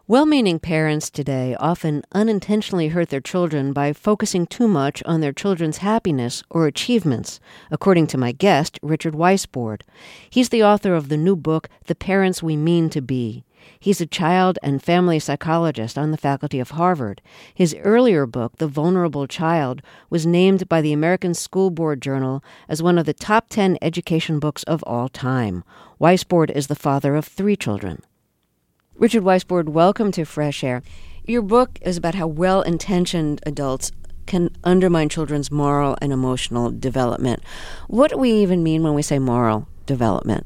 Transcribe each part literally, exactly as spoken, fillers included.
Well-meaning parents today often unintentionally hurt their children by focusing too much on their children's happiness or achievements, according to my guest, Richard Weisbord. He's the author of the new book, The Parents We Mean to Be. He's a child and family psychologist on the faculty of Harvard. His earlier book, The Vulnerable Child, was named by the American School Board Journal as one of the top ten education books of all time. Weisbord is the father of three children. Richard Weisbord, welcome to Fresh Air. Your book is about how well-intentioned adults can undermine children's moral and emotional development. What do we even mean when we say moral development?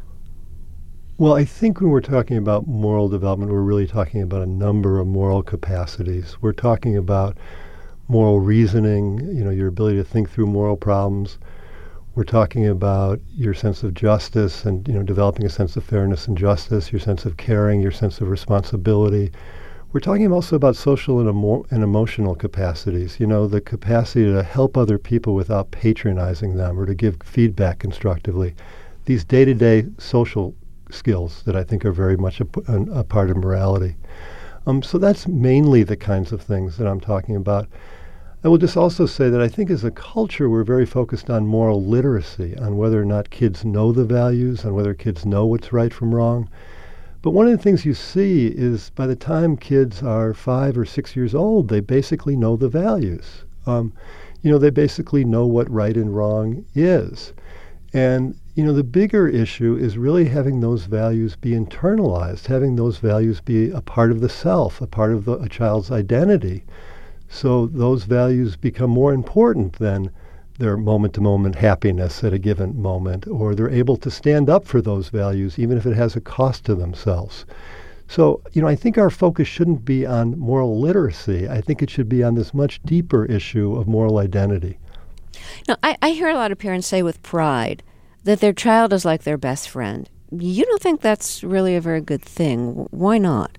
Well, I think when we're talking about moral development, we're really talking about a number of moral capacities. We're talking about moral reasoning, you know, your ability to think through moral problems. We're talking about your sense of justice and, you know, developing a sense of fairness and justice, your sense of caring, your sense of responsibility. We're talking also about social and, emo- and emotional capacities, you know, the capacity to help other people without patronizing them or to give feedback constructively. These day-to-day social skills that I think are very much a, a, a part of morality. Um, so that's mainly the kinds of things that I'm talking about. I will just also say that I think as a culture, we're very focused on moral literacy, on whether or not kids know the values, on whether kids know what's right from wrong. But one of the things you see is by the time kids are five or six years old, they basically know the values. Um, you know, they basically know what right and wrong is. And, you know, the bigger issue is really having those values be internalized, having those values be a part of the self, a part of the, a child's identity. So those values become more important than their moment-to-moment happiness at a given moment, or they're able to stand up for those values even if it has a cost to themselves. So, you know, I think our focus shouldn't be on moral literacy. I think it should be on this much deeper issue of moral identity. Now, I, I hear a lot of parents say with pride that their child is like their best friend. You don't think that's really a very good thing. Why not?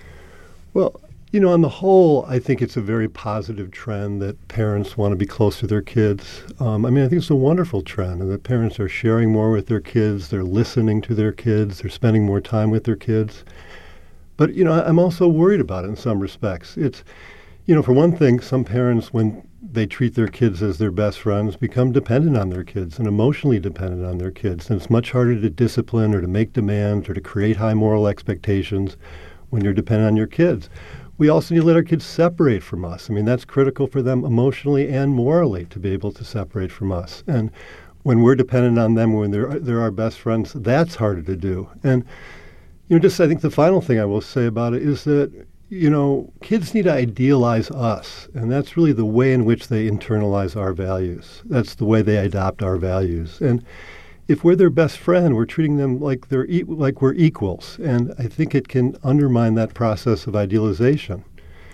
Well, you know, on the whole, I think it's a very positive trend that parents want to be close to their kids. Um, I mean, I think it's a wonderful trend, and that parents are sharing more with their kids, they're listening to their kids, they're spending more time with their kids. But, you know, I'm also worried about it in some respects. It's, you know, for one thing, some parents, when they treat their kids as their best friends, become dependent on their kids and emotionally dependent on their kids. And it's much harder to discipline or to make demands or to create high moral expectations when you're dependent on your kids. We also need to let our kids separate from us. I mean, that's critical for them emotionally and morally to be able to separate from us. And when we're dependent on them, when they're, they're our best friends, that's harder to do. And, you know, just I think the final thing I will say about it is that, you know, kids need to idealize us. And that's really the way in which they internalize our values. That's the way they adopt our values. And if we're their best friend, we're treating them like they're e- like we're equals, and I think it can undermine that process of idealization.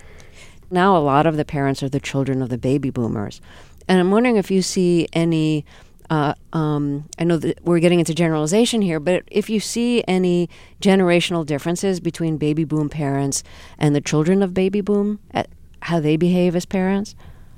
Now, a lot of the parents are the children of the baby boomers, and I'm wondering if you see any. Uh, um, I know that we're getting into generalization here, but if you see any generational differences between baby boom parents and the children of baby boom, at how they behave as parents.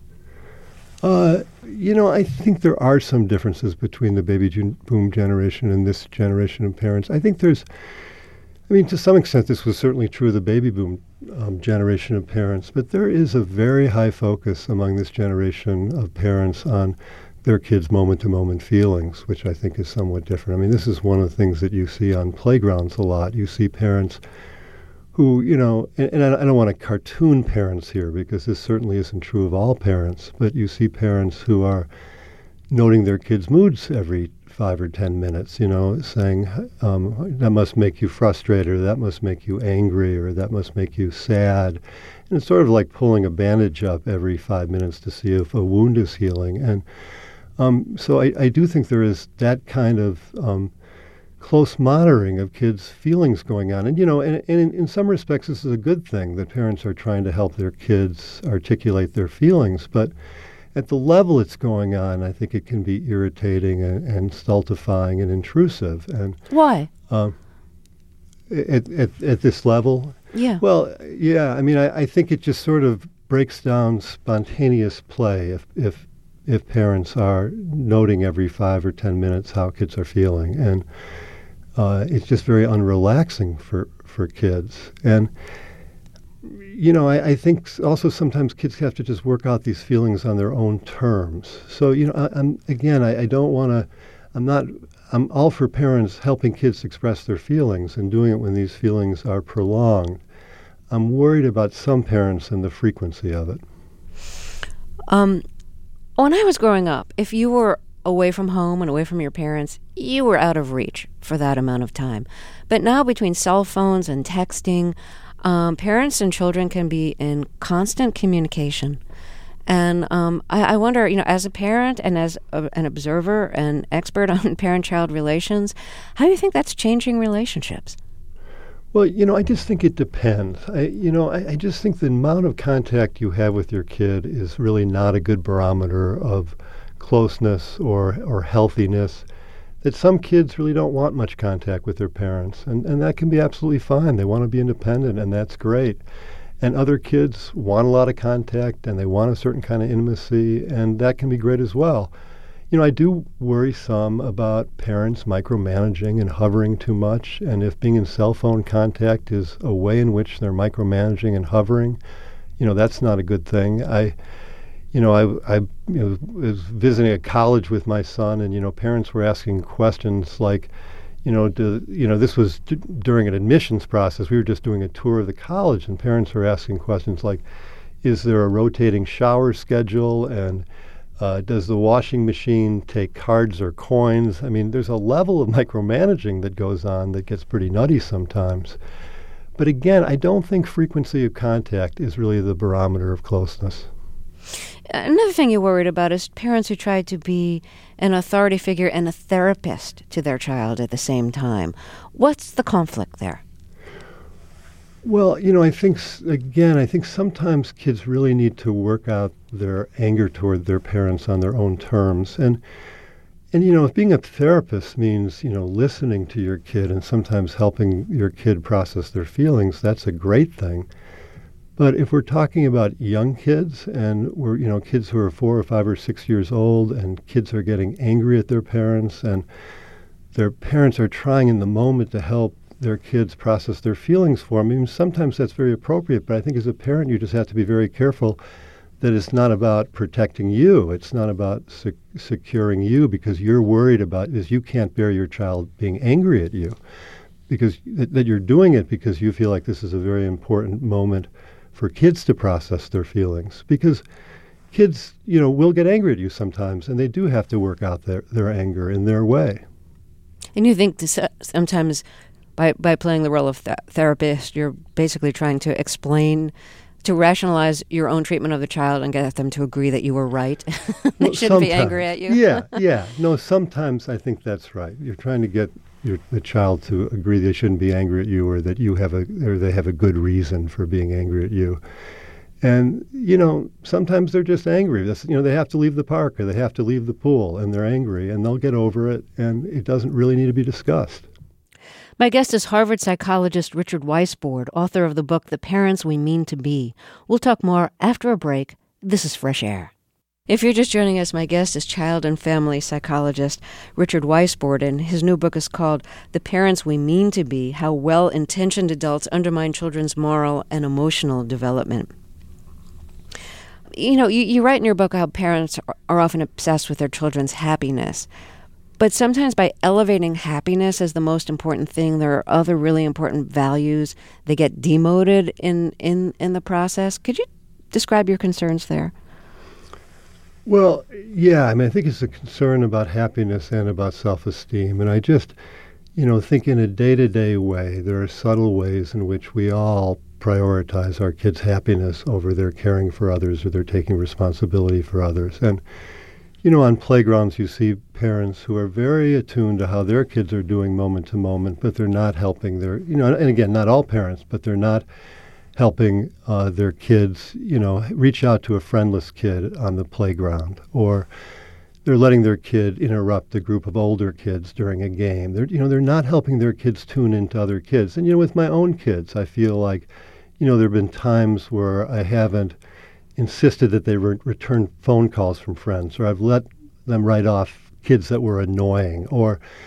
Uh, you know, I think there are some differences between the baby boom generation and this generation of parents. I think there's, I mean, to some extent, this was certainly true of the baby boom um, generation of parents, but there is a very high focus among this generation of parents on their kids' moment-to-moment feelings, which I think is somewhat different. I mean, this is one of the things that you see on playgrounds a lot. You see parents who, you know, and, and I, I don't want to cartoon parents here because this certainly isn't true of all parents, but you see parents who are noting their kids' moods every five or ten minutes, you know, saying, um, that must make you frustrated, or that must make you angry, or that must make you sad. And it's sort of like pulling a bandage up every five minutes to see if a wound is healing. And um, so I, I do think there is that kind of um, close monitoring of kids' feelings going on. And, you know, and, and in, in some respects, this is a good thing that parents are trying to help their kids articulate their feelings. But at the level it's going on, I think it can be irritating and, and stultifying and intrusive. And why? Um, at, at, at this level? Yeah. Well, yeah, I mean, I, I think it just sort of breaks down spontaneous play if, if if parents are noting every five or ten minutes how kids are feeling. And uh, it's just very unrelaxing for, for kids. And you know, I, I think s- also sometimes kids have to just work out these feelings on their own terms. So, you know, I, I'm again, I, I don't want to, I'm not, I'm all for parents helping kids express their feelings and doing it when these feelings are prolonged. I'm worried about some parents and the frequency of it. Um, when I was growing up, if you were away from home and away from your parents, you were out of reach for that amount of time. But now, between cell phones and texting, um, parents and children can be in constant communication. And um, I, I wonder, you know, as a parent and as a, an observer and expert on parent-child relations, how do you think that's changing relationships? Well, you know, I just think it depends. I, you know, I, I just think the amount of contact you have with your kid is really not a good barometer of closeness or, or healthiness. That some kids really don't want much contact with their parents, and, and that can be absolutely fine. They want to be independent, and that's great. And other kids want a lot of contact, and they want a certain kind of intimacy, and that can be great as well. You know, I do worry some about parents micromanaging and hovering too much, and if being in cell phone contact is a way in which they're micromanaging and hovering, you know, that's not a good thing. I, you know, I, I you know, was visiting a college with my son, and, you know, parents were asking questions like, you know, do, you know, this was d- during an admissions process. We were just doing a tour of the college, and parents were asking questions like, is there a rotating shower schedule, and Uh, does the washing machine take cards or coins? I mean, there's a level of micromanaging that goes on that gets pretty nutty sometimes. But again, I don't think frequency of contact is really the barometer of closeness. Another thing you're worried about is parents who try to be an authority figure and a therapist to their child at the same time. What's the conflict there? Well, you know, I think, s- again, I think sometimes kids really need to work out their anger toward their parents on their own terms. And, and you know, if being a therapist means, you know, listening to your kid and sometimes helping your kid process their feelings, that's a great thing. But if we're talking about young kids and we're, you know, kids who are four or five or six years old and kids are getting angry at their parents and their parents are trying in the moment to help their kids process their feelings for them. I mean, sometimes that's very appropriate, but I think as a parent, you just have to be very careful that it's not about protecting you. It's not about sec- securing you because you're worried about is you can't bear your child being angry at you because th- that you're doing it because you feel like this is a very important moment for kids to process their feelings because kids, you know, will get angry at you sometimes and they do have to work out their, their anger in their way. And you think this, uh, sometimes by, by playing the role of th- therapist, you're basically trying to explain, to rationalize your own treatment of the child and get them to agree that you were right. They Well, shouldn't be sometimes. angry at you. Yeah, yeah. No, sometimes I think that's right. You're trying to get your, the child to agree they shouldn't be angry at you or that you have a, or they have a good reason for being angry at you. And, you know, sometimes they're just angry. That's, you know, they have to leave the park or they have to leave the pool and they're angry and they'll get over it and it doesn't really need to be discussed. My guest is Harvard psychologist Richard Weisbord, author of the book The Parents We Mean to Be. We'll talk more after a break. This is Fresh Air. If you're just joining us, my guest is child and family psychologist Richard Weisbord, and his new book is called The Parents We Mean to Be, How Well-Intentioned Adults Undermine Children's Moral and Emotional Development. You know, you, you write in your book how parents are, are often obsessed with their children's happiness. But sometimes by elevating happiness as the most important thing, there are other really important values. They get demoted in, in, in the process. Could you describe your concerns there? Well, yeah, I mean, I think it's a concern about happiness and about self-esteem. And I just, you know, think in a day-to-day way, there are subtle ways in which we all prioritize our kids' happiness over their caring for others or their taking responsibility for others. And you know, on playgrounds, you see parents who are very attuned to how their kids are doing moment to moment, but they're not helping their, you know, and again, not all parents, but they're not helping uh, their kids, you know, reach out to a friendless kid on the playground, or they're letting their kid interrupt a group of older kids during a game. They're, you know, they're not helping their kids tune into other kids. And, you know, with my own kids, I feel like, you know, there have been times where I haven't insisted that they re- return phone calls from friends, or I've let them write off kids that were annoying, or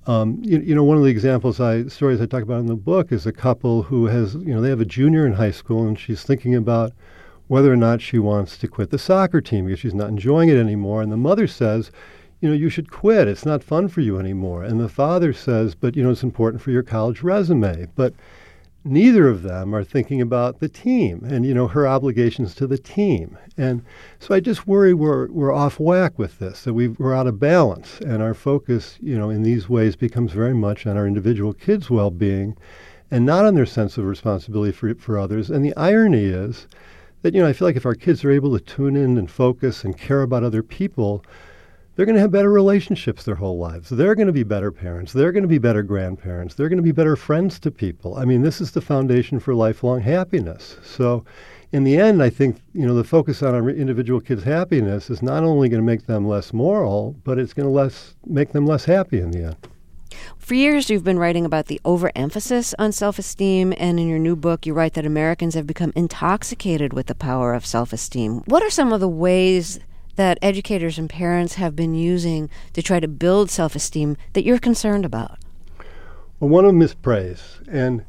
Um, you, you know, one of the examples I stories I talk about in the book is a couple who has, you know, they have a junior in high school, and she's thinking about whether or not she wants to quit the soccer team because she's not enjoying it anymore. And the mother says, you know, you should quit. It's not fun for you anymore. And the father says, but, you know, it's important for your college resume. But neither of them are thinking about the team and, you know, her obligations to the team. And so I just worry we're we're off whack with this, that we've, we're out of balance. And our focus, you know, in these ways becomes very much on our individual kids' well-being and not on their sense of responsibility for, for others. And the irony is that, you know, I feel like if our kids are able to tune in and focus and care about other people, they're going to have better relationships their whole lives. They're going to be better parents. They're going to be better grandparents. They're going to be better friends to people. I mean, this is the foundation for lifelong happiness. So in the end, I think, you know, the focus on our individual kids' happiness is not only going to make them less moral, but it's going to less make them less happy in the end. For years, you've been writing about the overemphasis on self-esteem, and in your new book, you write that Americans have become intoxicated with the power of self-esteem. What are some of the ways that educators and parents have been using to try to build self-esteem that you're concerned about? Well, one of them is praise. And,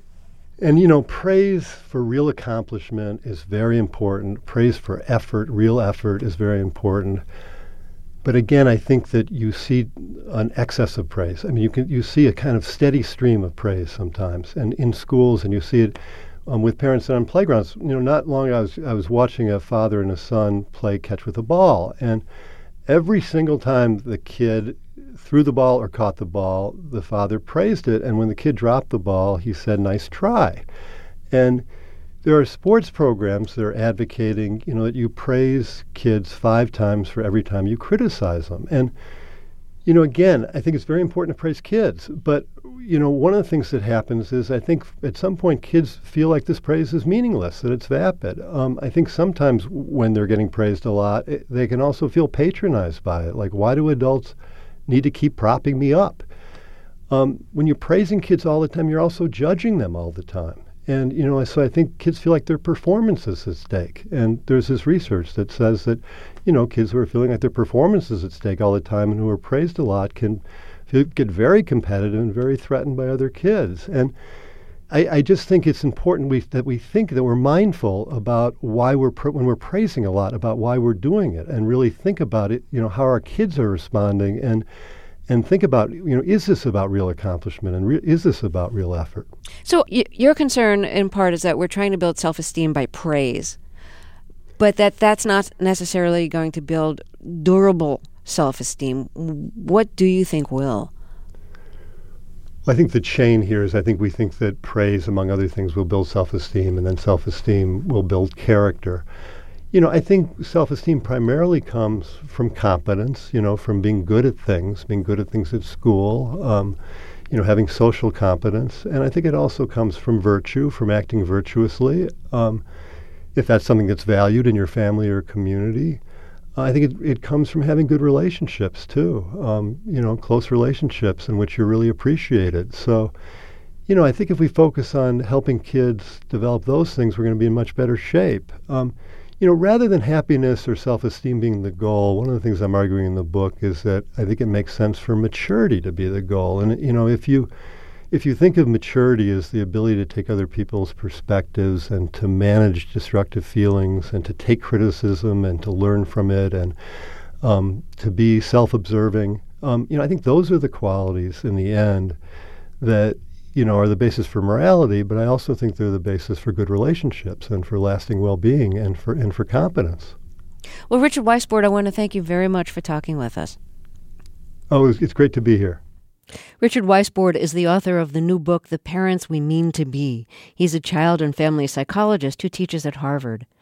and you know, praise for real accomplishment is very important. Praise for effort, real effort, is very important. But again, I think that you see an excess of praise. I mean, you can you see a kind of steady stream of praise sometimes, and in schools, and you see it Um, with parents on playgrounds. You know, not long ago, I was, I was watching a father and a son play catch with a ball, and every single time the kid threw the ball or caught the ball, the father praised it, and when the kid dropped the ball, he said, "Nice try." And there are sports programs that are advocating, you know, that you praise kids five times for every time you criticize them. And you know, again, I think it's very important to praise kids, but, you know, one of the things that happens is I think at some point kids feel like this praise is meaningless, that it's vapid. Um, I think sometimes when they're getting praised a lot, it, they can also feel patronized by it. Like, why do adults need to keep propping me up? Um, when you're praising kids all the time, you're also judging them all the time. And, you know, so I think kids feel like their performance is at stake. And there's this research that says that, you know, kids who are feeling like their performance is at stake all the time and who are praised a lot can feel, get very competitive and very threatened by other kids. And I, I just think it's important we, that we think that we're mindful about why we're, pr- when we're praising a lot, about why we're doing it, and really think about it, you know, how our kids are responding, and And think about, you know, is this about real accomplishment, and re- is this about real effort? So y- your concern, in part, is that we're trying to build self-esteem by praise, but that that's not necessarily going to build durable self-esteem. What do you think will? Well, I think the chain here is I think we think that praise, among other things, will build self-esteem, and then self-esteem will build character. You know, I think self-esteem primarily comes from competence, you know, from being good at things, being good at things at school, um, you know, having social competence. And I think it also comes from virtue, from acting virtuously, um, if that's something that's valued in your family or community. Uh, I think it, it comes from having good relationships, too, um, you know, close relationships in which you're really appreciated. So, you know, I think if we focus on helping kids develop those things, we're going to be in much better shape. Um, You know, rather than happiness or self-esteem being the goal, one of the things I'm arguing in the book is that I think it makes sense for maturity to be the goal. And, you know, if you if you think of maturity as the ability to take other people's perspectives and to manage destructive feelings and to take criticism and to learn from it and um, to be self-observing, um, you know, I think those are the qualities in the end that, you know, are the basis for morality, but I also think they're the basis for good relationships and for lasting well-being and for and for competence. Well, Richard Weisbord, I want to thank you very much for talking with us. Oh, it's, it's great to be here. Richard Weisbord is the author of the new book, The Parents We Mean to Be. He's a child and family psychologist who teaches at Harvard.